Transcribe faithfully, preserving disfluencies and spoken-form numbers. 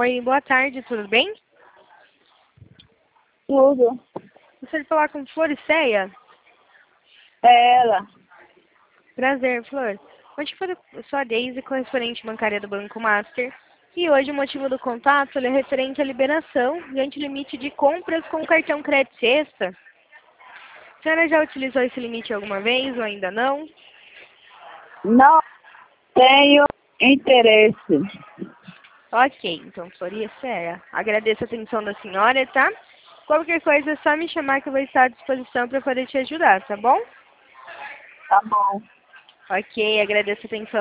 Oi, boa tarde, tudo bem? Tudo. Gostaria de falar com Floriceia? É ela. Prazer, Flor. Hoje foi a sua Deise, correspondente bancária do Banco Master. E hoje o motivo do contato ele é referente à liberação diante do limite de compras com cartão crédito sexta. A senhora já utilizou esse limite alguma vez ou ainda não? Não tenho interesse. Ok, então, Floriceia, agradeço a atenção da senhora, tá? Qualquer coisa é só me chamar que eu vou estar à disposição para poder te ajudar, tá bom? Tá bom. Ok, agradeço a atenção.